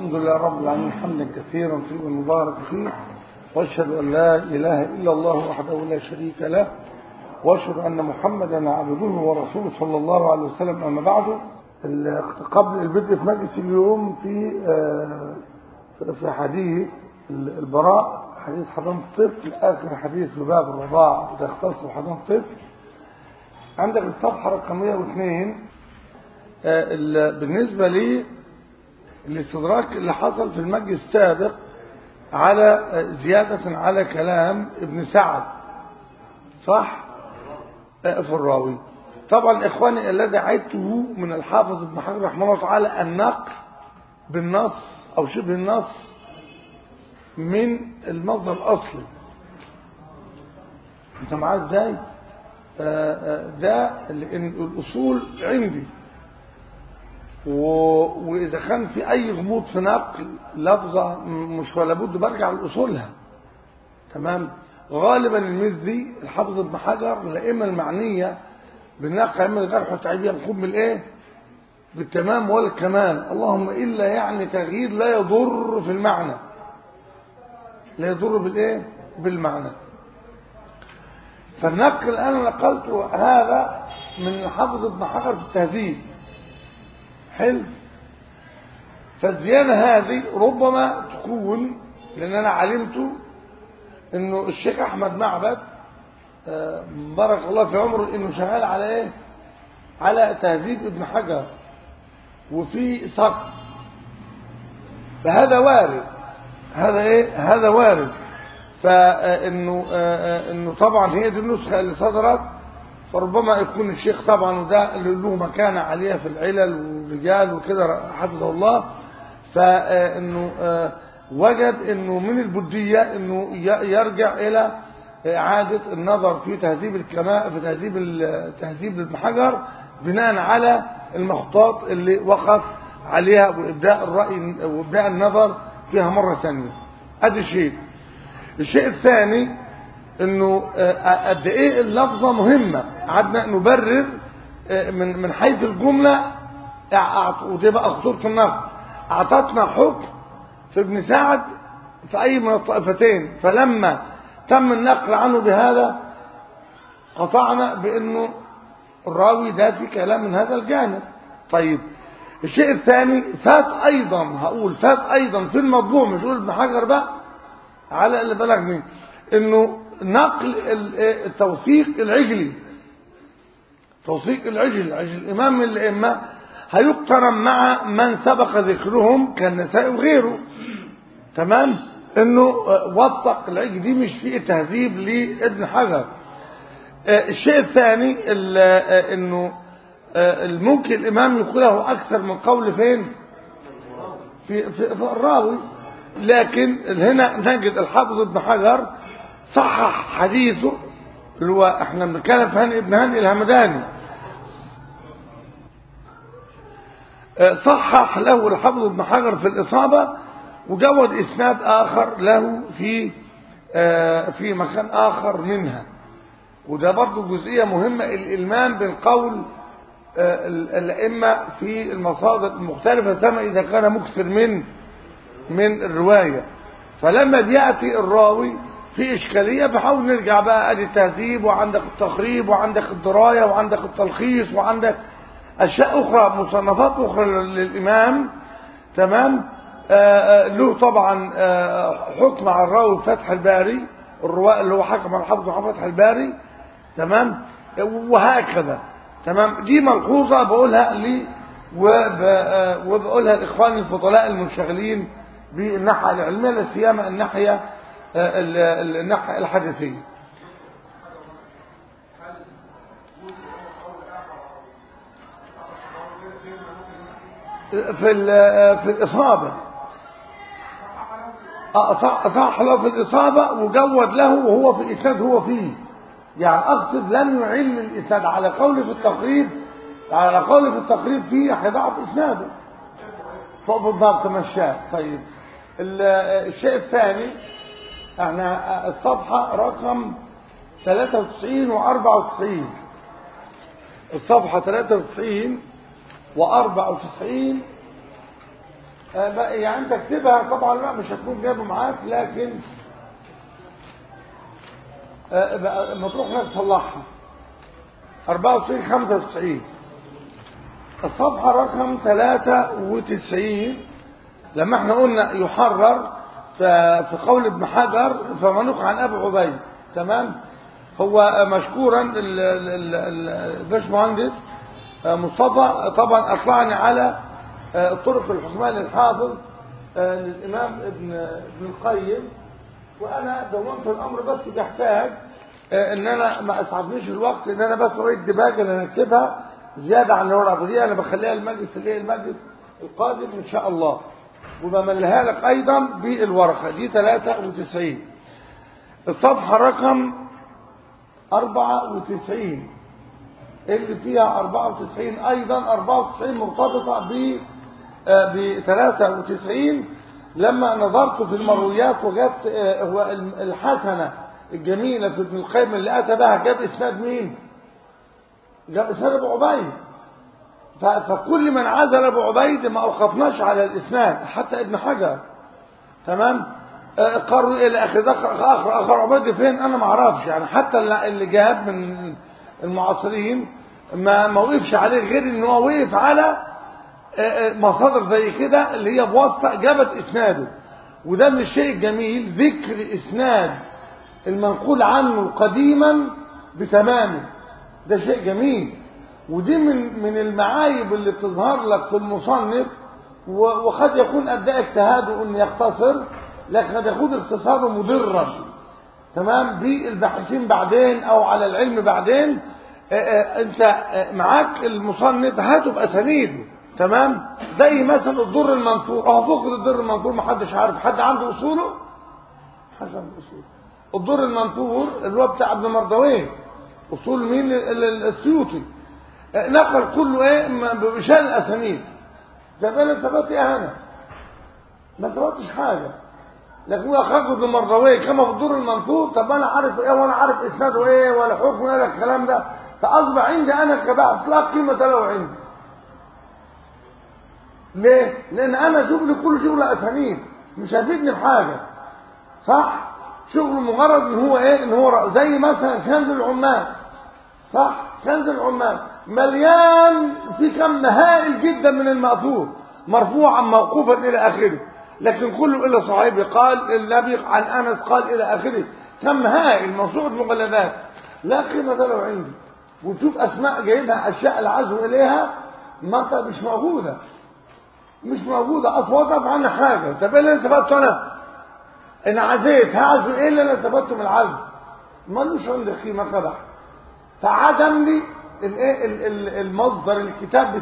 الحمد لله رب العالمين حمدا كثيرا طيبا مبارك فيه، واشهد ان لا اله الا الله وحده لا شريك له، واشهد ان محمدا عبده ورسوله صلى الله عليه وسلم. اما بعد، قبل البدء في مجلس اليوم في حديث البراء، حديث حضانة الطفل، اخر حديث في باب الرضاعة تختص بحضانة الطفل. عندك الصفحة رقم 102. بالنسبة لي الاستدراك اللي حصل في المجلس السابق على زيادة على كلام ابن سعد، صح؟ في الراوي. طبعا اخواني الذي عدته من الحافظ ابن حجر رحمه الله تعالى النقل بالنص او شبه النص من المصدر الاصلي. انت معاه ازاي؟ ده الاصول عندي، واذا كان في اي غموض في نقل لفظه مش ولا بد برجع لاصولها. تمام. غالبا المزي الحافظ ابن حجر الائمه المعنيه بالنقل ائمه الجرح والتعديل بيقوم بالايه؟ بالتمام والكمال، اللهم الا يعني تغيير لا يضر في المعنى، لا يضر بالايه؟ بالمعنى. فالنقل انا نقلته هذا من الحافظ ابن حجر في التهذيب. حلو. فالزيادة هذه ربما تكون لأن أنا علمت إنه الشيخ أحمد معبد بارك الله في عمره إنه شغال على إيه؟ على تهذيب ابن حجر وفي سقط. فهذا وارد، هذا إيه؟ هذا وارد. فإنه طبعا هي دي النسخة اللي صدرت، فربما يكون الشيخ طبعا وده اللي له مكانة عالية في العلل والرجال وكده حفظه الله، فإنه وجد إنه من البدية إنه يرجع إلى إعادة النظر في تهذيب الكماء في تهذيب ابن حجر بناء على المخطوطات اللي وقف عليها وإبداء الرأي وإبداء النظر فيها مرة ثانية. هذا شيء. الشيء الثاني انه قد ايه اللفظه مهمه، قعدنا نبرر من حيث الجمله، ودي بقى خطوره النقل. اعطتنا حكم في ابن سعد في اي من الطائفتين، فلما تم النقل عنه بهذا قطعنا بانه الراوي ده في كلام من هذا الجانب. طيب الشيء الثاني فات ايضا في الموضوع، مش هقول ابن حجر بقى على اللي بلغ منه، انه نقل التوثيق العجلي، توثيق العجل الامام من الائمه هيقترن مع من سبق ذكرهم كالنسائي وغيره. تمام. انه وثق العجل، دي مش فيه تهذيب لابن حجر. الشيء الثاني انه ممكن الامام يقوله اكثر من قول فين؟ في الراوي. لكن هنا نجد الحافظ ابن حجر صحح حديثه اللي هو احنا بنتكلم في هاني ابن هاني الهمداني، صحح له الحافظ ابن حجر في الإصابة، وجود إسناد آخر له في مكان آخر منها. وده برضو جزئية مهمة، الإلمام بالقول الأئمة في المصادر المختلفة سما إذا كان مكثر من الرواية. فلما بيأتي الراوي في إشكالية بحاول نرجع بقى ادي التهذيب، وعندك التقريب، وعندك الدراية، وعندك التلخيص، وعندك أشياء أخرى، مصنفات أخرى للإمام. تمام. له طبعا حكم على الراوي فتح الباري، الرواء اللي هو حكم على الحافظ على فتح الباري. تمام. وهكذا. تمام. دي ملحوظة بقولها لي وبقولها لإخواني الفضلاء المنشغلين بالناحية العلمية، لا سيما الناحية الحديثية. في الإصابة صح له في الإصابة، وجود له وهو في الإسناد هو فيه، يعني أقصد لم يعل الإسناد على قول في التقريب، على قول في التقريب فيه هيضعف إسناده فوق بالضبط مشاه. طيب الشيء الثاني، احنا الصفحة رقم 93 و94، الصفحة 93 و94 يعني انت اكتبها طبعا، لا مش هتكون جايبه معاك، لكن ما تروح لك تصلحها. 94 95 الصفحة رقم 93. لما احنا قلنا يحرر في قول ابن حجر فمنوق عن ابي عبيد، تمام. هو مشكورا الباشمهندس مصطفى طبعا اطلعني على الطرق الحكمية للحافظ للامام ابن القيم، وانا دونت الامر، بس بيحتاج ان انا ما اسعفنيش الوقت، ان انا بس اريد دباجه اللي اكتبها زياده عن الورقه دي، انا بخليها المجلس المجلس القادم ان شاء الله، وبملها لك ايضا بالورقه دي. 93 الصفحه رقم 94 اللي فيها 94 ايضا 94 مرتبطه ب 93. لما نظرت في المرويات وجدت هو الحسنه الجميله في ابن القيم اللي اتى بها، جاب اسناد مين؟ جاب اسناد ابو عبيد. فكل من عزل ابو عبيد ما اوقفناش على الاسناد، حتى ابن حجر، تمام. قالوا الى اخر عبيد فين؟ انا ما اعرفش يعني، حتى اللي جاب من المعاصرين ما وقفش عليه، غير ان هو وقف على مصادر زي كده اللي هي بواسطه جابت اسناده. وده من الشيء الجميل ذكر اسناد المنقول عنه قديما بتمامه، ده شيء جميل. ودي من المعايب اللي بتظهر لك في المصنف، وقد يكون ادى اجتهاده ان يختصر، لكن قد يكون اختصاره مضرا، تمام، بالباحثين بعدين او على العلم بعدين. انت معاك المصنف هاته باسانيده، تمام. زي مثلا الضر المنثور، فقد الضر المنثور ما حدش عارف، حد عنده اصوله؟ حد عنده اصوله. الضر المنثور اللي هو بتاع ابن مردويه، اصول مين؟ السيوطي، نقل كله ايه بشان الاسانيد. زمان ثبت ايه؟ انا ما ثبتش حاجه، لكن هو اخرج ابن مردويه كما في الضر المنثور. طب انا عارف ايه وانا عارف اسناده ايه ولا حكمه ولا الكلام ده؟ فاصبح عندي انا كباحث لا قيمه له عندي. ليه؟ لان انا شغلي كله شغل اسانيد، مش هيفيدني بحاجه، صح؟ شغله مجرد ان هو ايه؟ ان هو زي مثلا كنز العمال، صح؟ كنز العمال مليان في كم هائل جدا من المأثور، مرفوعا موقوفا الى اخره، لكن كله الا صحيح قال النبي عن انس قال الى اخره، كم هائل موسوعه مجلدات لا قيمه له عندي. وتشوف اسماء جايبها اشياء العزو اليها ما مش موجوده، مش موجوده اصلا، وقف عنها حاجه. طب ايه اللي انا ثبته؟ انا عزيت هعزو ايه اللي انا ثبته من العزو؟ ملوش عندي قيمه كده. فعدم لي المصدر الكتاب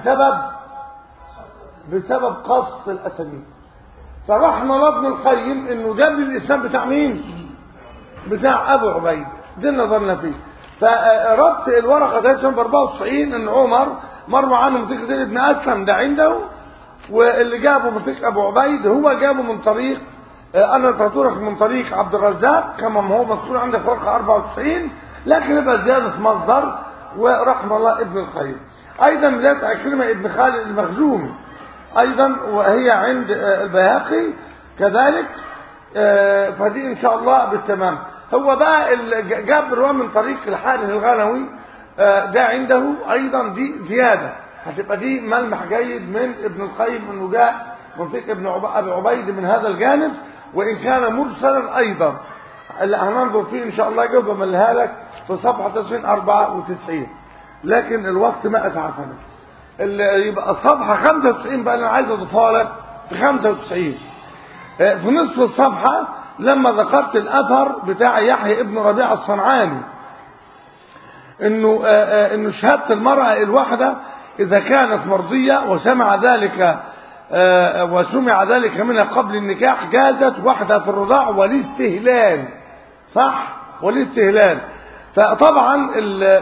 بسبب قص الاسانيد. فرحمه الله ابن القيم انه جاب لي الاسناد بتاع مين؟ بتاع ابو عبيد، دي نظرنا فيه. فربط الورقه ده سنه 94 ان عمر مر عنه منطقه زيد بن اسلم ده عنده، واللي جابه منطقه ابو عبيد هو جابه من طريق انا تطرق من طريق عبد الرزاق كما هو مذكور عندك في ورقه 94، لكن يبقى زياده مصدر. ورحمه الله ابن القيم. ايضا بدايه عكرمه ابن خالد المخزومي ايضا، وهي عند البيهقي كذلك، فدي ان شاء الله بالتمام. هو بقى جاب رواه من طريق الحارث الغنوي، ده عنده ايضا، دي زياده هتبقى دي ملمح جيد من ابن القيم انه جاء منطق ابن ابي عبيد من هذا الجانب، وان كان مرسلا ايضا اللي هننظر فيه ان شاء الله جواب بملها لك في صفحه 94. لكن الوقت ما اسعفنا. يبقى الصفحه 95 بقى انا عايز اضيفها لك في 95 في نصف الصفحه لما ذكرت الاثر بتاع يحيى ابن ربيعه الصنعاني انه شهاده المراه الواحده اذا كانت مرضيه وسمع ذلك منها قبل النكاح جازت وحدها في الرضاع والاستهلال، صح؟ والاستهلال. فطبعا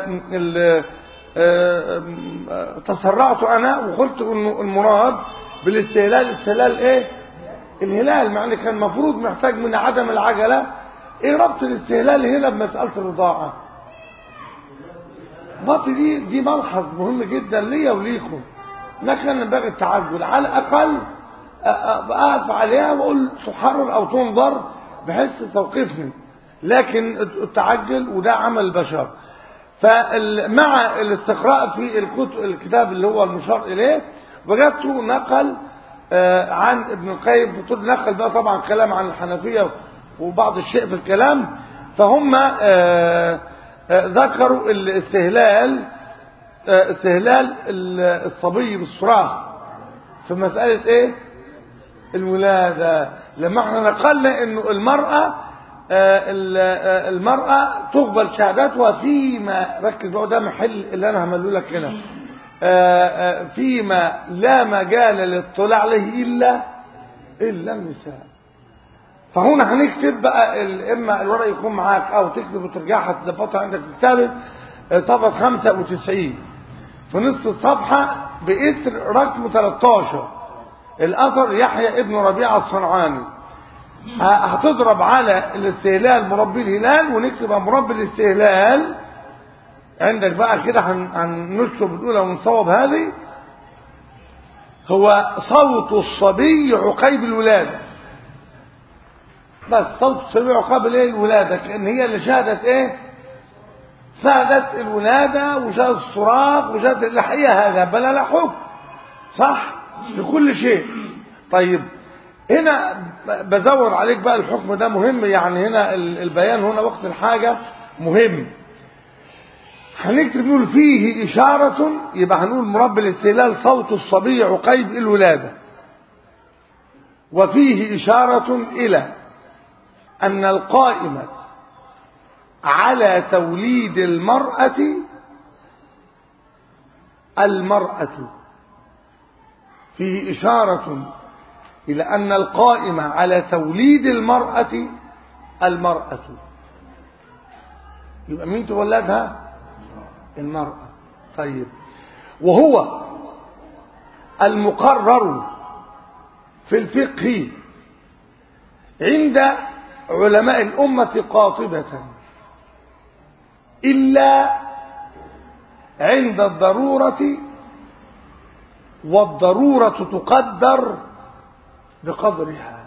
تسرعت انا وقلت انه المراد بالاستهلال ايه؟ الهلال، مع ان كان المفروض محتاج من عدم العجله. ايه ربط الاستهلال هنا بمساله الرضاعه؟ دي ملحظ مهم جدا ليا وليكم، لكن ينبغي التعجل على الاقل أقف عليها وأقول تحرر أو تنظر بحيث توقفني، لكن التعجل وده عمل البشر. فمع الاستقراء في الكتاب اللي هو المشار إليه وجدته نقل عن ابن القيم، نقل بقى طبعا كلام عن الحنفية وبعض الشيء في الكلام، فهم ذكروا استهلال الصبي بالصراخ في مسألة ايه الولادة. لما احنا نقلنا انه المرأة تقبل شهادتها فيما، ركز بقى ده محل اللي انا همله لك هنا، فيما لا مجال للاطلاع عليه الا النساء. فهنا هنكتب بقى اما الورق يكون معاك او تكتب وترجعها تظبطها عندك في كتابك، صفحة 95 في نصف الصفحة بإثر رقم 13 الأثر يحيى ابن ربيعة الصنعاني. هتضرب على الاستهلال مربي الهلال ونكتب مربي الاستهلال عندك بقى كده. هنشرب الأولى ونصوب هذه. هو صوت الصبي عقيب الولادة، بس صوت الصبي عقيب الولادة، كأن هي اللي شهدت ايه، شهدت الولادة وشهدت الصراخ وشهدت الحقيقة. هذا بلا لا حكم صح لكل شيء. طيب هنا بزور عليك بقى الحكم ده مهم، يعني هنا البيان هنا وقت الحاجة مهم. هنكتب نقول فيه إشارة، يبقى هنقول مربي الاستهلال صوت الصبي عقيب الولادة، وفيه إشارة إلى أن القائمة على توليد المرأة فيه إشارة إلى أن القائمة على توليد المرأة. يبقى مين تولدها؟ المرأة. طيب وهو المقرر في الفقه عند علماء الأمة قاطبة إلا عند الضرورة، والضرورة تقدر بقدرها.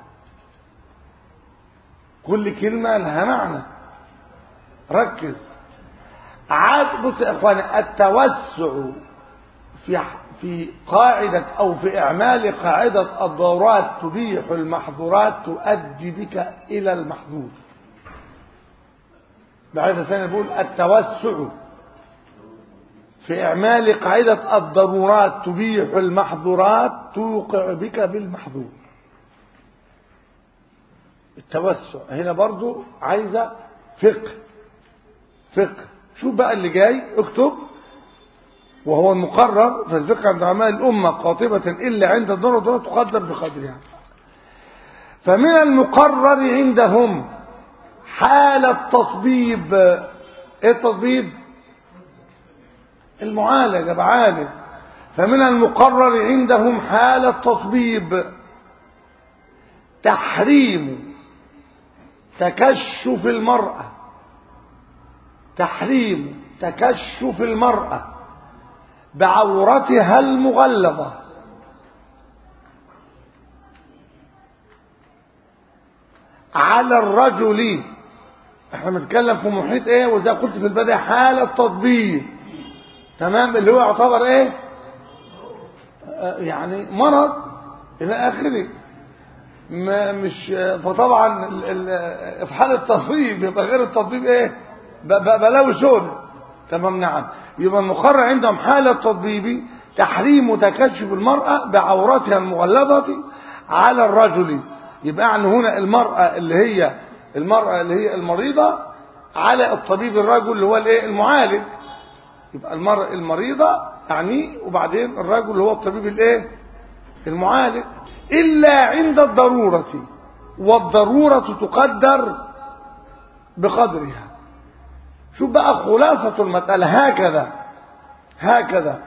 كل كلمة لها معنى، ركز. عاد بص يا اخواني، التوسع في قاعدة او في اعمال قاعدة الضرورات تبيح المحظورات تؤدي بك الى المحظور. بعد ثانية بقول التوسع في اعمال قاعدة الضرورات تبيح المحظورات توقع بك بالمحظور. التوسع هنا برضو عايزة فقه. شوف بقى اللي جاي اكتب. وهو المقرر في الفقه عند علماء الأمة قاطبة إلا عند الضرورة تقدر بقدرها. فمن المقرر عندهم حال التطبيب. ايه التطبيب؟ المعالجة بعالج. فمن المقرر عندهم حال التطبيب تحريم تكشف المرأة بعورتها المغلظة على الرجل. احنا بنتكلم في محيط ايه، وزي قلت في البداية حالة تطبيب، تمام، اللي هو يعتبر ايه يعني مرض الى اخره. مش فطبعا في حالة التطبيب يبقى غير التطبيب ايه بلاوي سودة، تمام. نعم. يبقى المقرر عندهم حالة تطبيبي تحريم تكشف المرأة بعورتها المغلظة على الرجل. يبقى يعني هنا المرأة اللي هي المريضة على الطبيب الرجل اللي هو الايه المعالج. يبقى المرأة المريضة يعني، وبعدين الرجل اللي هو الطبيب الايه المعالج، إلا عند الضرورة، والضرورة تقدر بقدرها. شوف بقى خلاصة المسألة هكذا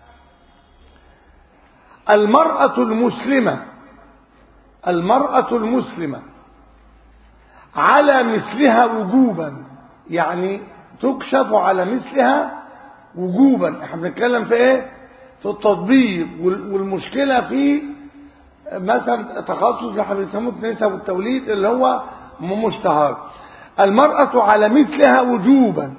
المرأة المسلمة على مثلها وجوبا، يعني تكشف على مثلها وجوبا. احنا بنتكلم في ايه، في التطبيب، والمشكلة في مثلا تخصص اللي بيسموه النساء والتوليد اللي هو مشتهر. المرأة على مثلها وجوبا،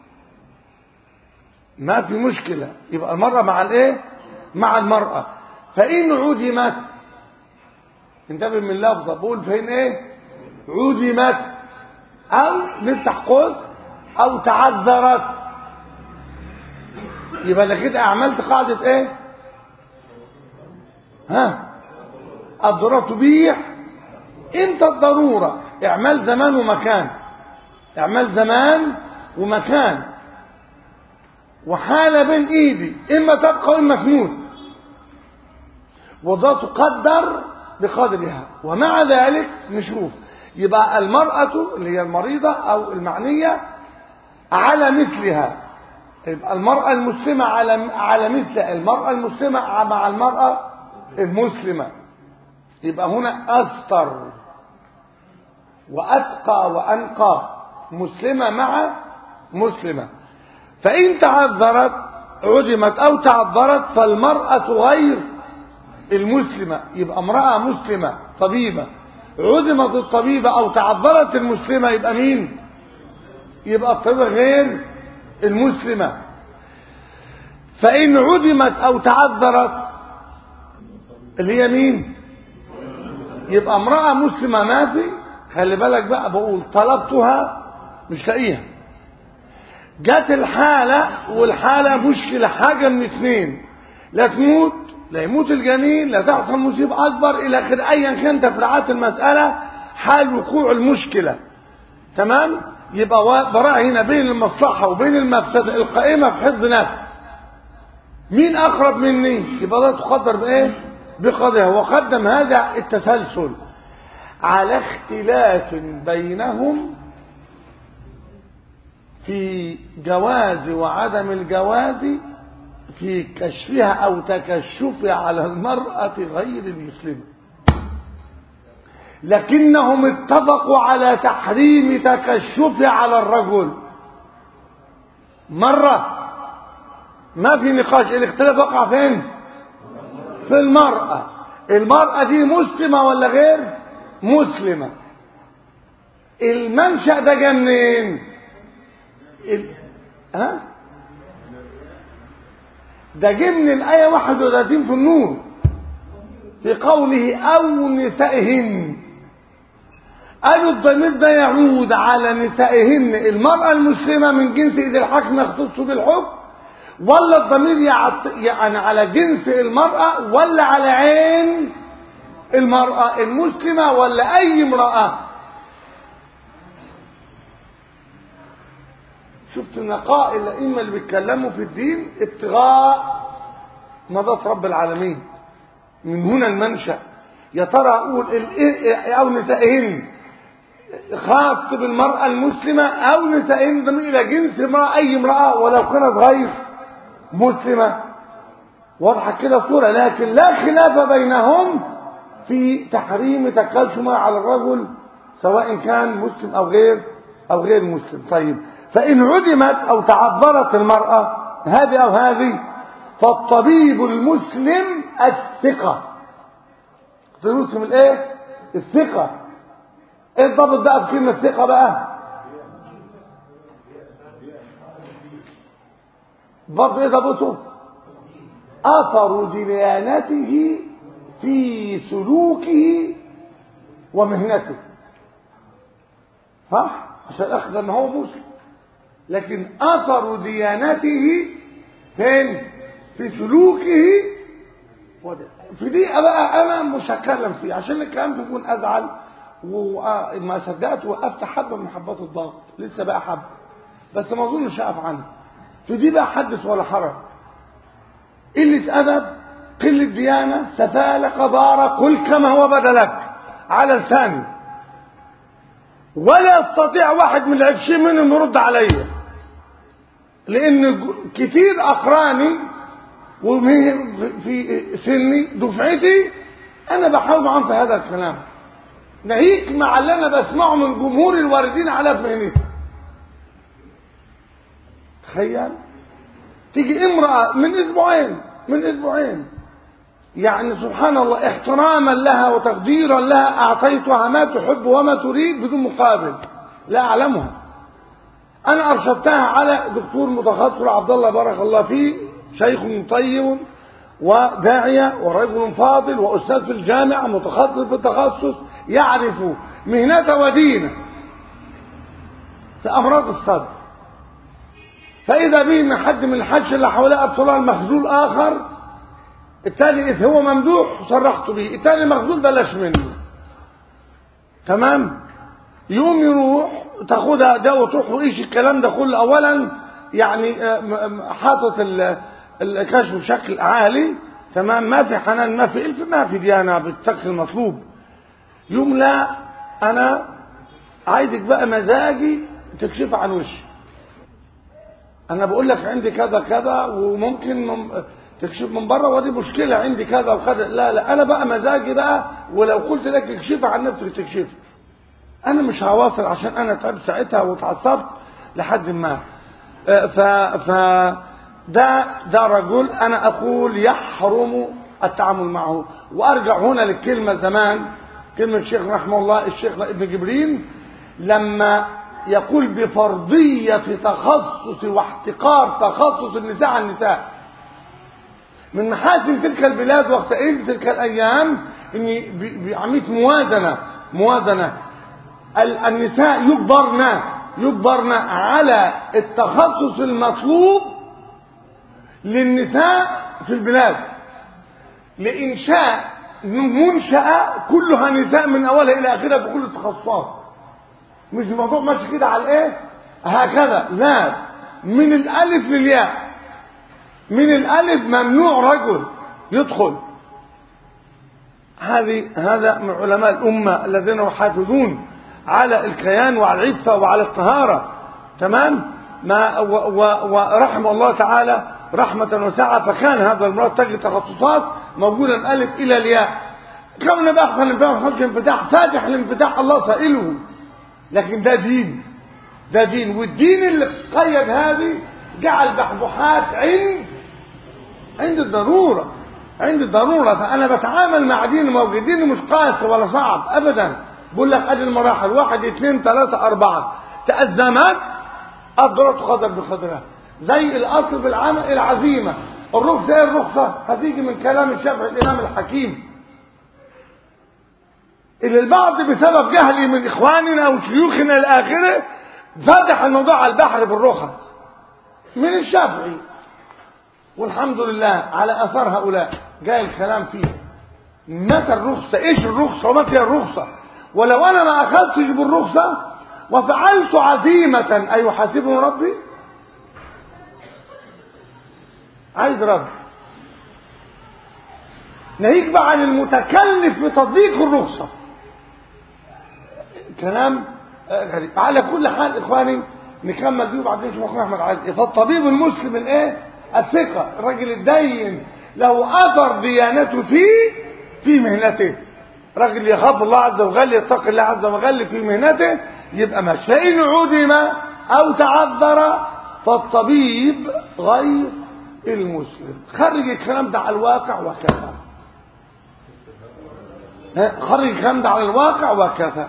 ما في مشكلة، يبقى المرأة مع الايه؟ مع المرأة. فإن عدمت، انتبه من اللفظة، بقول فإن ايه؟ عدمت، أو نفتح قوس، أو تعذرت، يبقى انا كده أعملت قاعدة ايه؟ الضرورة تبيح. امتى الضرورة؟ اعمال زمان ومكان، اعمال زمان ومكان، وحالة بين ايدي، اما تبقى واما تموت، وده تقدر بقدرها. ومع ذلك نشوف، يبقى المرأة اللي هي المريضة او المعنية على مثلها، يبقى المرأة المسلمة على مثل المرأة المسلمة مع المرأة المسلمة، يبقى هنا أستر وأتقى وأنقى، مسلمة مع مسلمة. فإن تعذرت عدمت أو تعذرت فالمرأة غير المسلمة، يبقى امرأة مسلمة طبيبة عدمت الطبيبة أو تعذرت المسلمة، يبقى مين؟ يبقى الطبيبة غير المسلمة. فإن عدمت أو تعذرت اللي هي مين؟ يبقى امرأة مسلمة ما في، خلي بالك بقى، بقول طلبتها مش لاقيها، جت الحالة والحالة مشكلة، حاجة من اثنين، لا تموت، لا يموت الجنين، لا تحصل مصيبة أكبر إلى آخر، أيا كان تفرعات المسألة حال وقوع المشكلة. تمام؟ يبقى براعي هنا بين المصلحة وبين المفسدة القائمة في حفظ نفس. مين أقرب مني؟ يبقى ده تقدر بإيه؟ بقدرها. وقدم هذا التسلسل على اختلاف بينهم في جواز وعدم الجواز في كشفها أو تكشفها على المرأة غير المسلمة، لكنهم اتفقوا على تحريم تكشفها على الرجل. مرة ما في نقاش، الاختلاف وقع فين؟ في المرأة. المرأة دي مسلمة ولا غير مسلمة؟ المنشأ ده جه منين؟ ده جه من الآية 31 في النور في قوله أو نسائهن. قالوا الضمير ده يعود على نسائهن، المرأة المسلمة من جنس إذ الحكم يختص بالحكم، ولا الضمير يعني على جنس المرأة، ولا على عين المرأة المسلمة، ولا أي امرأة؟ شفت نقاء الأئمة اللي بيتكلموا في الدين ابتغاء مرضات رب العالمين. من هنا المنشأ. يا ترى أقول أو نسائهن خاص بالمرأة المسلمة، أو نسائهن ضمير إلى جنس امرأة، أي امرأة ولو كانت غير مسلمة. واضحة كده الصورة. لكن لا خلاف بينهم في تحريم تكلم على الرجل سواء كان مسلم أو غير مسلم. طيب، فإن عدمت أو تعذرت المرأة هذه أو هذه، فالطبيب المسلم الثقة. المسلم الايه؟ الثقة. ايه الضابط بقى في كلمة الثقة بقى؟ ضابط ايه ضابطه؟ أثر ديانته في سلوكه ومهنته. صح؟ عشان أخذ أنه هو مسلم. لكن أثر ديانته فين؟ في سلوكه. في دي بقى أنا مش هتكلم فيه عشان الكلام تكون أزعل، وما صدقت وقفت حبة من حبات الضغط، لسه بقى حبة بس ما أظنش هقف عنه. في دي بقى حدث ولا حرج. قلة أدب، قلة ديانة، سفالة، قذارة، قل كما هو بدا لك على لساني، ولا يستطيع واحد من العفشين منهم يرد عليا، لأن كتير أقراني في سني دفعتي أنا بحاول معهم في هذا الكلام، ناهيك مع اللي أنا بسمعه من جمهور الواردين على فهمتي. تخيل تيجي امرأة من أسبوعين يعني سبحان الله احتراما لها وتقديرا لها أعطيتها ما تحب وما تريد بدون مقابل، لا أعلمها. أنا أرشدتها على دكتور متخصص عبد الله بارك الله فيه، شيخ طيب وداعية ورجل فاضل وأستاذ في الجامعة متخصص في التخصص، يعرف مهنته ودينه في أمراض الصدر. فإذا به من حد من الحج اللي حواليه أبصرها المخزول آخر، التاني إذ هو ممدوح صرحت به، التاني مخزول بلاش منه. تمام؟ يوم يروح تاخدها ده وتروح وإيش الكلام ده كله. أولا يعني حاطط الكشف بشكل عالي، تمام، ما في حنان ما في إلف ما في ديانة بالشكل المطلوب. يوم لا أنا عايزك بقى مزاجي تكشف عن وشي، أنا بقول لك عندي كذا كذا وممكن تكشف من بره ودي مشكلة عندي كذا وكذا، لا أنا بقى مزاجي بقى، ولو قلت لك تكشف عن نفسك تكشف، أنا مش هوافر عشان أنا تعبت ساعتها واتعصبت لحد ما ده رجل أنا أقول يحرم التعامل معه. وأرجع هنا للكلمة زمان، كلمة الشيخ رحمه الله الشيخ ابن جبرين لما يقول بفرضية تخصص واحتقار تخصص النساء عن النساء. من محاسن تلك البلاد وخسائر تلك الأيام إن بعملية موازنة النساء يجبرن على التخصص المطلوب للنساء في البلاد، لإنشاء منشأة كلها نساء من أولها إلى آخرها بكل التخصصات. مش الموضوع ماشي كده على إيه هكذا، لا، من الألف للياء، من الألف ممنوع رجل يدخل. هذا من علماء الأمة الذين يحافظون على الكيان وعلى العفة وعلى الطهارة، تمام. ورحم الله تعالى رحمة وسعة، فكان هذا المراد تجد تخصصات موجودة من ألف إلى الياء. كون بأخذ الانفتاح فاتح الانفتاح الله سائله، لكن ده دين، والدين اللي قيد هذه جعل بحبوحات عند الضرورة. فأنا بتعامل مع دين موجودين مش قاسي ولا صعب أبدا، بقول لك أدي المراحل 1 2 3 4 تأزمت الضرورة تقدر بقدرها. زي الأصل في العمل العزيمة، الرخصة الرخصة هتيجي من كلام الشافعي الإمام الحكيم، اللي البعض بسبب جهلي من إخواننا أو شيوخنا الآخرة فتح الموضوع على البحر بالرخص من الشافعي، والحمد لله على أثر هؤلاء جاء الكلام فيه متى الرخصة، إيش الرخصة ومتى الرخصة. ولو أنا ما أخذتش بالرخصة وفعلت عزيمة أيحاسبني ربي؟ عايز رب ناهيك بقى عن المتكلف في تطبيق الرخصة، كلام غريب. على كل حال إخواني نكمل بيه وبعدين نشوف أخونا أحمد عايز إيه. فالطبيب المسلم الإيه؟ الثقة، الرجل الدين له أثر ديانته في مهنته، رجل يخاف الله عز وجل يتقي الله عز وجل في مهنته يبقى ماشي. فإن عدم أو تعذر فالطبيب غير المسلم. خرج الكلام ده على الواقع وكفى، خرج الكلام ده على الواقع وكفى.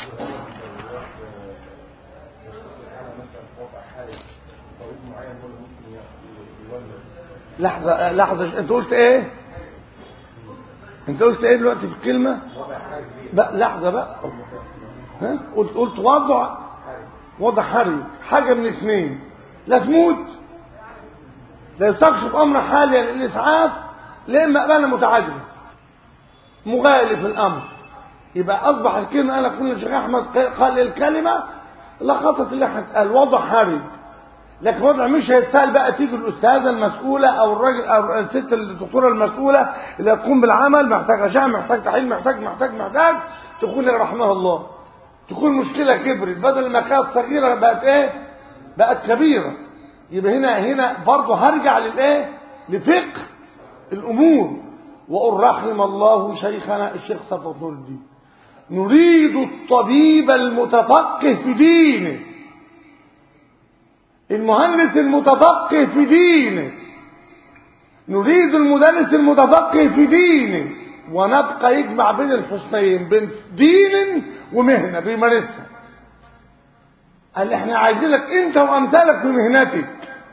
لحظة انت قلت ايه؟ دلوقتي في الكلمة بقى؟ لحظة بقى، قلت وضع حرج، حاجة من اثنين، لا تموت لا يستكشف امر حاليا الاسعاف، لا اما انا متعجرف مغالي في الامر. يبقى اصبح الكلمة انا كل الشيخ احمد قال الكلمة لخطت اللي هتقال وضع حرج، لكن وضع مش هيتسال بقى تيجي الاستاذه المسؤوله او الراجل او الست الدكتوره المسؤوله اللي هتقوم بالعمل محتاج اشعه محتاج تحليل محتاج تقول رحمه الله، تكون مشكله كبرت بدل ما كانت صغيره بقت ايه؟ بقت كبيره. يبقى هنا برضه هرجع للايه؟ لفقه الامور. وقل رحم الله شيخنا الشيخ صفوت نور الدين، نريد الطبيب المتفقه في دينه، المهندس المتفقه في دينه، نريد المدرس المتفقه في دينه، ونبقى يجمع بين الحسنين، بين دين ومهنة بيمارسها. قال احنا عايزينك انت وامثالك في مهنتك.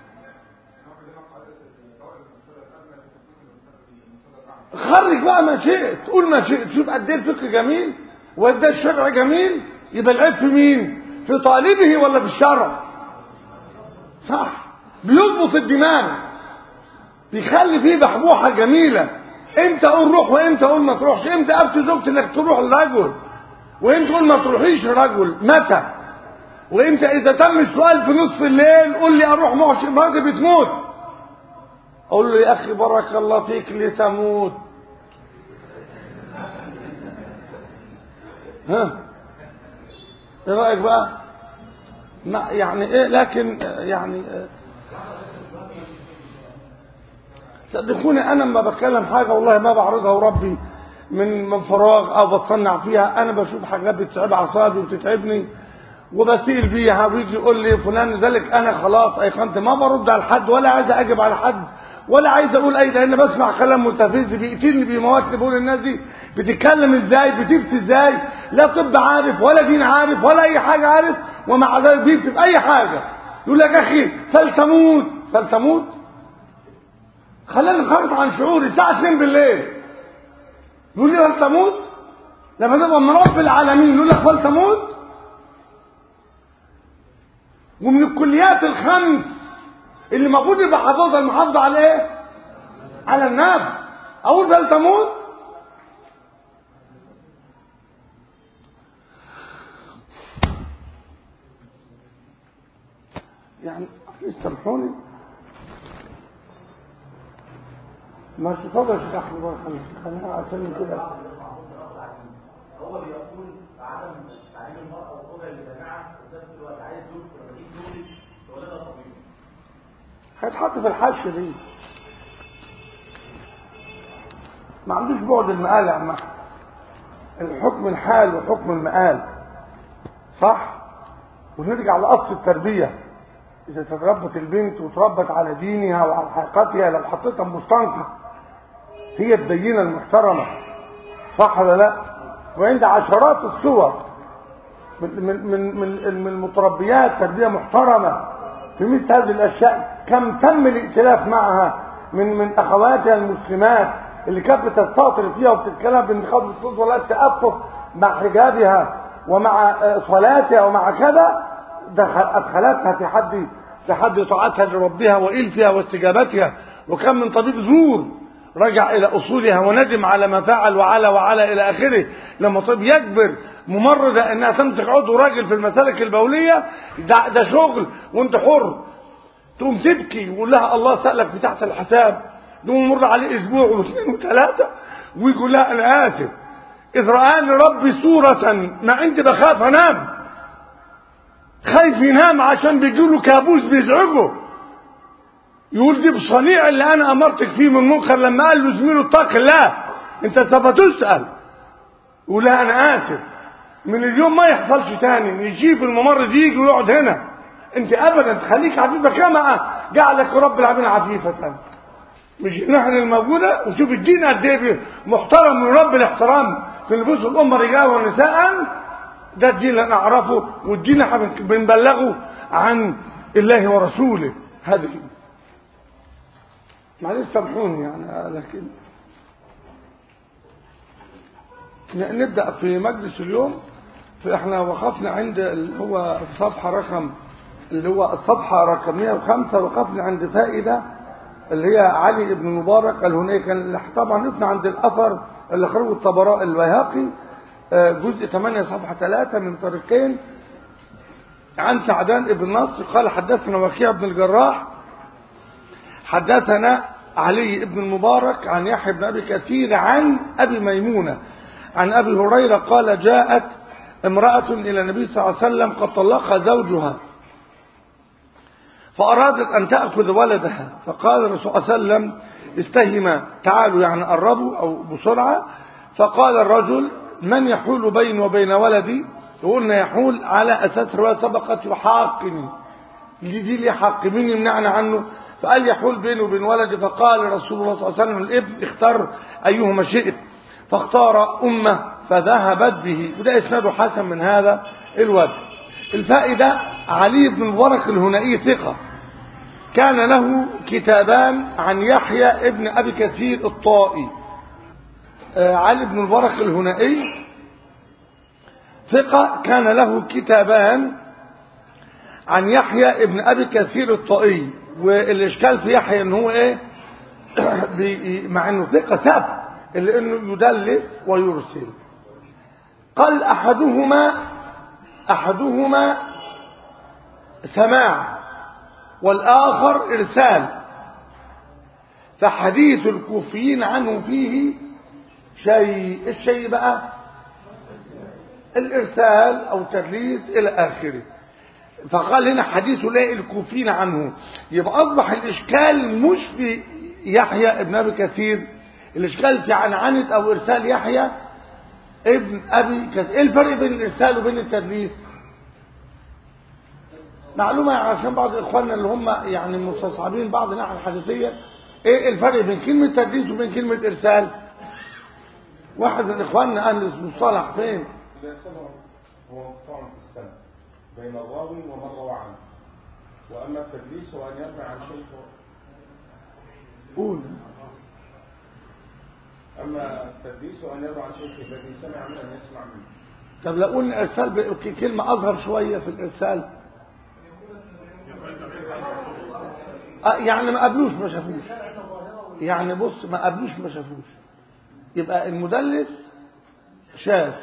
خرج بقى ما شئت، قول ما شئت. شوف قد ايه الفقه جميل وقد ايه الشرع جميل. يبقى العيب في مين؟ في طالبه ولا في الشرع؟ صح. بيضبط الدماغ، بيخلي فيه بحبوحه جميله. امتى اقول روح وامتى اقول ما تروحش، امتى افتي زوجتي انك تروح لرجل وامتى اقول ما تروحيش لرجل، متى وامتى اذا تم السؤال في نصف الليل قول لي اروح معش مراتي بتموت، اقول له يا اخي بارك الله فيك لتموت. ها ايه رايك بقى؟ ما يعني ايه، لكن يعني صدقوني انا لما بتكلم حاجه والله ما بعرضها وربي من فراغ او بتصنع فيها. انا بشوف حاجات بتتعب اعصابي وبتتعبني وبسيل بيها، ويجي يقول لي فلان ذلك، انا خلاص ايقنت ما برد على حد ولا عايز اجب على حد ولا عايز اقول اي، لان بسمع كلام مستفز بيقتلني بمواتني. بقول الناس دي بتتكلم ازاي، بتفتي ازاي؟ لا طب عارف ولا دين عارف ولا اي حاجه عارف، ومع ذلك بيفتي في اي حاجه. يقول لك اخي فلتموت فلتموت. خلاني نخرج عن شعوري الساعه 2 بالليل يقول لي فلتموت. لما تبقى من رب العالمين يقول لك فلتموت. ومن الكليات الخمس اللي المفروض يبقى حافظها المحافظه على ايه؟ على النفس. اقول فلتموت. يعني استرحوني ما تفضل شيخ احمد الله يخليك، خلينا عشان كده. هو بيقول عدم تعليم المرأة وخروجها للجماعة وفي نفس الوقت عايز زوج ولما يجي زوج ولادها طبيعي. هيتحط في الحش دي. ما عندوش بعد المقال يا عم. الحكم الحال وحكم المقال صح. ونرجع لاصل التربيه. اذا تربت البنت وتربت على دينها وعلى حقيقتها، لو حطيتها مستنقع هي الدينه المحترمه صح ولا لا؟ وعند عشرات الصور من المتربيات تربيه محترمه في مثل هذه الاشياء. كم تم الائتلاف معها من اخواتها المسلمات اللي كانت بتستاطر فيها وبتتكلم بانتخاب الصوت ولا التأفف مع حجابها ومع صلاتها ومع كذا، ادخلتها في حد طاعتها لربها وإلفها واستجابتها. وكم من طبيب زور رجع الى اصولها وندم على ما فعل وعلى الى اخره. لما طب يجبر ممرضه انها تمسك عضو راجل في المسالك البوليه، ده شغل وانت حر، تقوم تبكي ويقول لها الله سألك في تحت الحساب. نقوم مر عليه اسبوع واثنين وثلاثه ويقول لها انا اسف، اذ رآني ربي صورة ما عندي بخاف انام، خايف ينام عشان بيجيله كابوس بيزعجه. يقول دي بصنيع اللي انا امرتك فيه من منكر. لما قال له زميله اتق الله انت سوف تسأل، يقول لها انا اسف، من اليوم ما يحصلش تاني يجيب الممرض يجي ويقعد هنا. انت ابدا تخليك عفيفه كما جعلك رب العالمين عفيفه. مش نحن الموجوده. وشوف الدين قد ايه محترم من رب الاحترام في نفوس الامه رجال ونساء. ده الدين اللي انا اعرفه، والدين اللي بنبلغه عن الله ورسوله. هذه معلش سامحوني يعني. لكن نبدا في مجلس اليوم. فاحنا وقفنا عند اللي هو الصفحه رقم الصفحه رقم 105. وقفنا عند فائده اللي هي علي بن مبارك. قال هناك كان طبعا وقفنا عند الاثر اللي خرجه الطبراني البيهقي جزء 8 صفحه 3 من طريقين عن سعدان بن نصر قال حدثنا وكيع بن الجراح حدثنا علي بن المبارك عن يحيى بن ابي كثير عن ابي ميمونه عن ابي هريره قال جاءت امراه الى النبي صلى الله عليه وسلم قد طلقها زوجها فارادت ان تاخذ ولدها. فقال الرسول صلى الله عليه وسلم استهما، تعالوا يعني قربوا او بسرعه. فقال الرجل من يحول بيني وبين ولدي؟ وقلنا يحول على اساس روايه سبقت يحاقني، دي اللي يحاقني يمنعنا عنه. فقال يحول بينه وبين ولدي، فقال رسول الله صلى الله عليه وسلم الابن اختر أيهما شئت، فاختار أمه فذهبت به. وده إسناده حسن من هذا الوجه. الفائدة: علي بن الورق الهنائي ثقة، كان له كتابان عن يحيى ابن أبي كثير الطائي. علي بن الورق الهنائي ثقة، كان له كتابان عن يحيى ابن أبي كثير الطائي. والإشكال في يحيى إن هو إيه مع إنه ثقة ثابت اللي إنه يدلس ويرسل. قال أحدهما سماع والآخر إرسال، فحديث الكوفيين عنه فيه شيء. الشيء بقى الإرسال أو تدليس إلى آخره. فقال هنا حديث لا الكوفيين عنه. يبقى أصبح الإشكال مش في يحيى ابن أبي كثير، الإشكال في عنعنة أو إرسال يحيى ابن أبي كثير. إيه الفرق بين الإرسال وبين التدليس؟ معلومة عشان بعض إخواننا اللي هم يعني مستصعبين بعض الناحية الحديثية. إيه الفرق بين كلمة تدليس وبين كلمة إرسال؟ واحد من إخواننا أهل المصطلح فين؟ هو انقطاع في السنة بين الراوي ومن روى عنه، وأما التدليس هو أن يروي عن شيخ. قول. أما التدليس هو أن يروي عن شيخ الذي سمع منه أن يسمع منه. طب لو قلنا إرسال كلمة أصغر شوية في الإرسال، يعني ما قابلوش ما شافوش، يعني بص ما قابلوش ما شافوش. يبقى المدلس شاف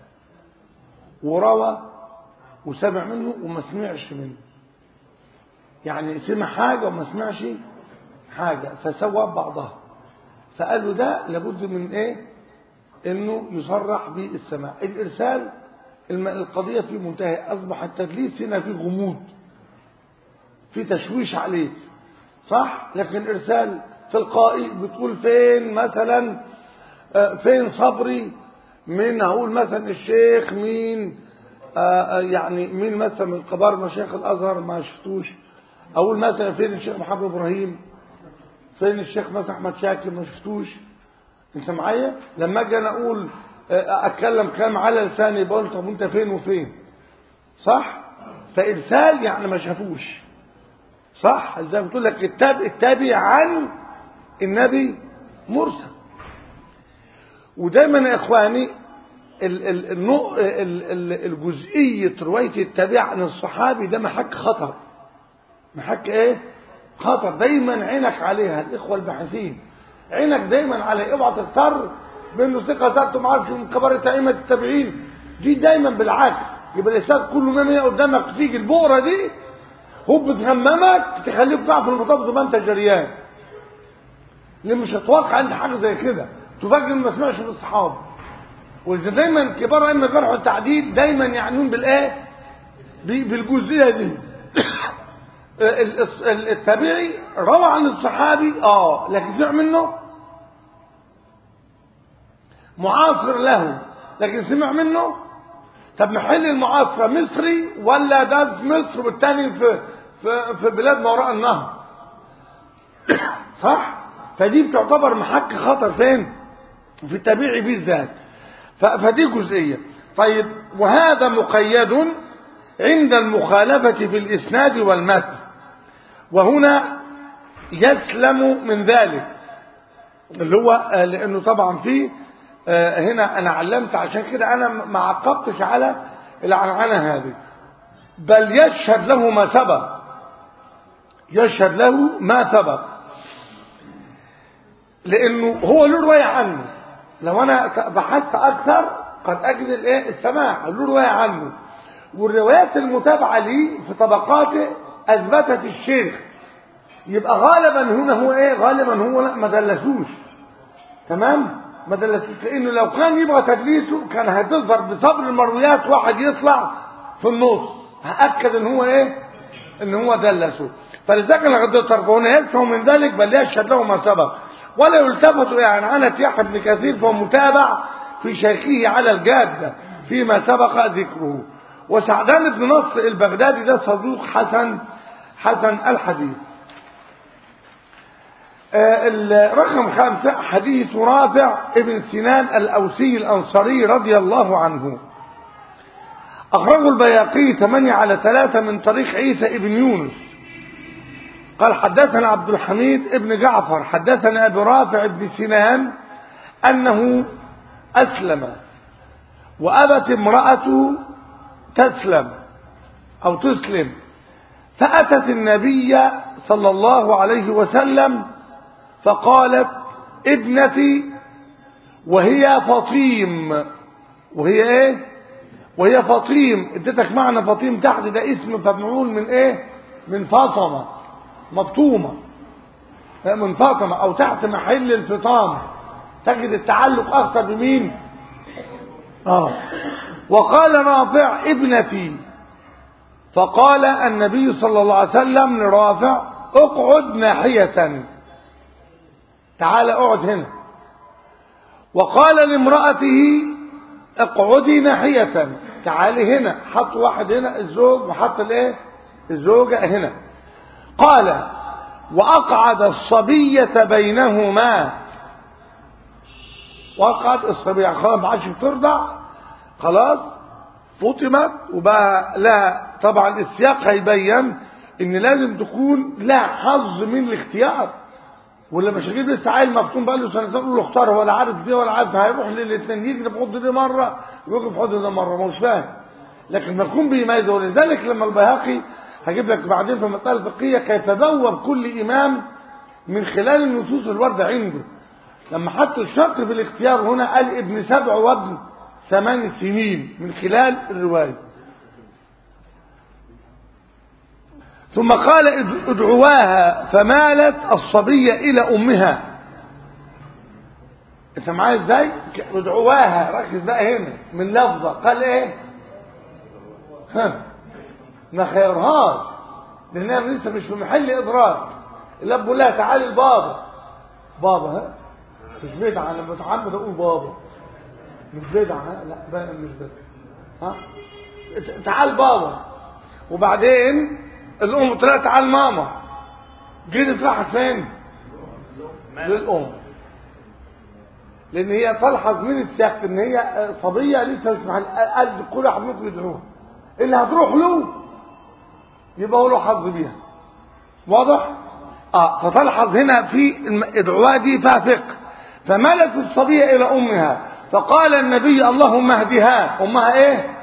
وروى وسمع منه وما سمعش منه، يعني سمع حاجة وما سمعش حاجة فسوى بعضها. فقال له ده لابد من ايه؟ انه يصرح بالسماع. الارسال القضية في منتهى، اصبح التدليس هنا في غموض، في تشويش عليه، صح؟ لكن الارسال تلقائي بتقول فين مثلا فين صبري من هقول مثلا الشيخ مين يعني مين مثلا من كبار مشايخ الازهر ما شفتوش، اقول مثلا فين الشيخ محمد ابراهيم، فين الشيخ مثلا احمد شاكر ما شفتوش. انت معايا؟ لما اجي انا اقول اتكلم كلام على لساني بقول طب انت فين وفين، صح؟ فارسال يعني ما شافوش، صح؟ زي ما بتقول لك التابع عن النبي مرسل. ودايما يا اخواني الجزئية رواية التابع عن الصحابي ده محك خطر، محك ايه؟ خطر. دايما عينك عليها الاخوة الباحثين، عينك دايما على اوعى تختار بانه ثقة ثابت ما اعرفش من كبار ائمة التابعين، دي دايما بالعكس. يبقى الاسناد كله ما قدامك تيجي البؤرة دي هو بتهممك تخليك تقع في المطب ما انت جريان، اللي مش هتوقع انت حاجة زي كده تفكر ما سمعش من الصحابة. واذا دايما كبار ائمة الجرح والتعديل دايما يعنون بالايه؟ بالجزئية دي. التابعي روى عن الصحابي لكن سمع منه معاصر له لكن سمع منه. طب محل المعاصرة مصري ولا ده في مصر والتاني في بلاد ما وراء النهر، صح؟ فدي بتعتبر محك خطر فين؟ في التابعي بالذات. فدي جزئية. طيب وهذا مقيد عند المخالفة في الإسناد والمتن، وهنا يسلم من ذلك اللي هو لأنه طبعا فيه هنا أنا علمت عشان كده أنا ما عقبتش على العنعنة هذه، بل يشهد له ما سبق، يشهد له ما سبق، لأنه هو له رواية عنه. لو أنا بحثت أكثر قد أجد السماع له رواية عنه، والروايات المتابعة لي في طبقاته أثبتت الشيخ. يبقى غالبا هنا هو غالبا هو ما دلسوش، تمام؟ ما دلسوش، لأنه لو كان يبغى تدليسه كان هتظهر بصبر المرويات واحد يطلع في النص هأكد ان هو ان هو دلسه. فلذلك لقد طرفه يفهم من ذلك بل يشهد له ما سبق، ولا يلتفت يعني عنة يحيى بن كثير فهو متابع في شيخه على الجادة فيما سبق ذكره. وسعدان بن نصر البغدادي ده صدوق حسن الحديث. رقم 5 حديث رافع ابن سنان الأوسي الأنصاري رضي الله عنه، أخرجه البياقي 8/3 من طريق عيسى ابن يونس قال حدثنا عبد الحميد ابن جعفر حدثنا أبو رافع ابن سنان أنه أسلم وأبت امرأته تسلم أو تسلم، فأتت النبي صلى الله عليه وسلم فقالت ابنتي، وهي فطيم. وهي ايه؟ وهي فطيم. اديتك معنى فطيم تحت، ده اسم مفعول من ايه؟ من فاطمة، مفطومة، من فاطمة، او تحت محل الفطام، تجد التعلق اكثر بمين؟ وقال رافع ابنتي، فقال النبي صلى الله عليه وسلم لرافع اقعد ناحية، تعال اقعد هنا. وقال لامرأته اقعدي ناحية، تعالي هنا. حط واحد هنا الزوج وحط الايه؟ الزوجة هنا. قال وأقعد الصبية بينهما. وأقعد الصبية، خلاص ما عادش بترضع، خلاص فطمت وبقى لا. طبعا السياق هيبين ان لازم تكون لا حظ من الاختيار، ولا مش هجيب لسه عيل مفتون بقى له سنتين اقول له اختار ولا عارف دي ولا عارف، هيروح للاثنين، يجري في حضن دي مره ويجري في حضن ده مره، مش فاهم. لكن ما يكون بيميز. ولذلك لما البيهقي هجيب لك بعدين في المساله الفقهيه كيف بوب كل امام من خلال النصوص الوارده عنده، لما حط الشرط في الاختيار هنا قال ابن 7 وابن 8 سنين من خلال الروايه. ثم قال ادعواها، فمالت الصبية إلى أمها. انت معايا ازاي؟ ادعواها، ركز بقى هنا من لفظة، قال ايه؟ ما خيرهاش، لانها لسه مش في محل ادراك. الاب بيقول لها تعالي البابا، بابا مش بدعة، انا متعمد اقول بابا، مش بدعة، لا بقى مش بدعة، تعال بابا. وبعدين الام طلعت تعال ماما، جيت راحت فين؟ للام، لان هي تلحظ من السياق ان هي صبيه لسه مش محل قلب كل واحد ممكن يدعوها، اللي هتروح له يبقى هو له حظ بيها. واضح؟ فتلحظ هنا في الادعاء دي فيها فقه. فمالت الصبيه الى امها، فقال النبي اللهم اهدها. امها ايه؟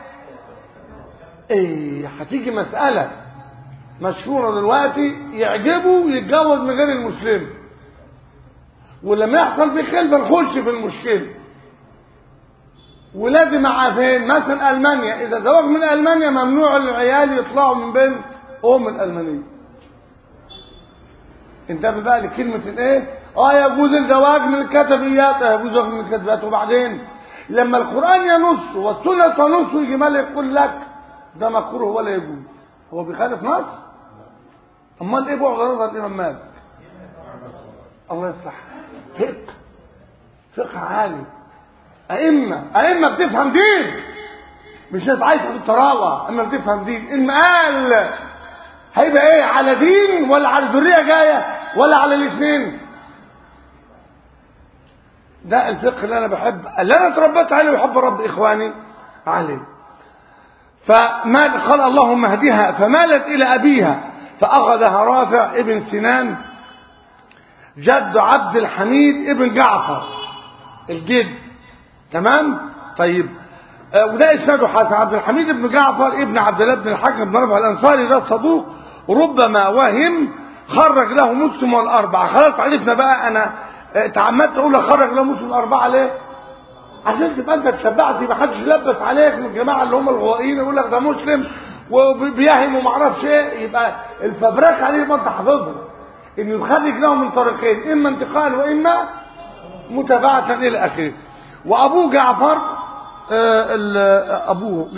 هتيجي مساله مشهورة دلوقتي، يعجبه يتجوز من غير المسلم، ولما يحصل بخلفة نخش في المشكلة. ولازم معاه فين؟ مثلا ألمانيا، إذا زواج من ألمانيا ممنوع العيال يطلعوا من بين الألمانية. انتبه بقى لكلمة الايه؟ يجوز الزواج من الكتبيات، يجوز الزواج من الكتبيات. وبعدين لما القرآن ينص والسنة تنص يجي مالك يقول لك ده مكروه ولا يجوز، هو بيخالف نص؟ امال ايه بعد نظر الامام مالك؟ الله يصلح. فقه عالي، ائمه بتفهم دين، مش ناس عايشه في الطراوه، اما بتفهم دين. ان قال هيبقى ايه؟ على دين ولا على ذريه جايه ولا على الاثنين؟ ده الفقه اللي انا بحب، اللي انا اتربيت عليه ويحب رب اخواني عليه. قال اللهم اهدها، فمالت الى ابيها فأخذها رافع ابن سنان جد عبد الحميد ابن جعفر الجد. تمام؟ طيب، وده اسناده حسن. عبد الحميد ابن جعفر ابن عبد الله بن الحكم بن رافع الانصاري، ده صدوق ربما وهم، خرج له مسلم والاربعه. خلاص عرفنا بقى. انا تعمدت اقول لك خرج له مسلم والاربعه ليه؟ عشان تبقى انت اتشبعت، ما حدش يلبس عليك من الجماعه اللي هم الغوائيين يقول لك ده مسلم وبيهم وما اعرفش ايه، يبقى الفبرك عليه ما انت حافظها، انه يخرج له من طريقين، اما انتقال واما متابعه الى اخره. وابوه جعفر، ابوه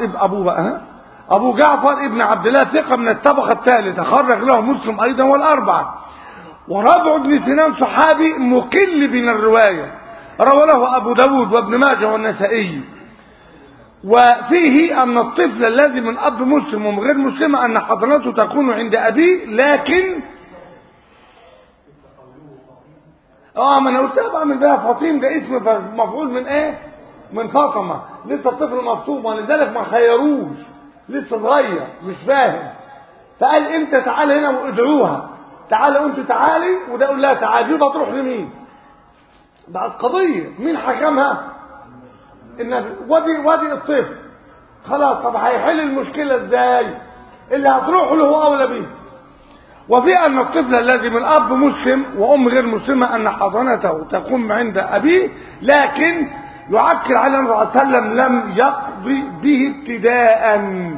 جعفر ابن عبد الله ثقه من الطبقه الثالثه، خرج له مسلم ايضا والاربعه. ورابع بن سنان صحابي مقل من الروايه، روى له ابو داود وابن ماجه والنسائي. وفيه أن الطفل الذي من أب مسلم ومن غير مسلمة أن حضانته تكون عند أبيه، لكن ما انا قلت بعمل بيها فاطين، ده اسم مفعول من ايه؟ من فاطمه. لسه الطفل مفطوم، ولذلك ما خيروش، لسه صغير مش فاهم، فقال انت تعالى هنا وادعوها، تعالى انت تعالي، وده يقول لها تعالي، يبقى تروح لمين؟ بقت قضيه مين حكمها؟ النبي. ودي الطفل خلاص. طب هيحل المشكله ازاي؟ اللي هتروح له هو اولى بيه. وفي أن الطفل الذي من أب مسلم وأم غير مسلمة أن حضانته تقوم عند أبيه، لكن يعكر عليه النبي صلى الله عليه وسلم لم يقضي به ابتداء.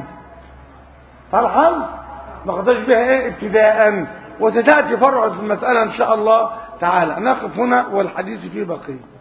تلحظ ما قضاش بها ايه ابتداء، وستأتي فرع في المسألة إن شاء الله تعالى. نقف هنا والحديث فيه بقية.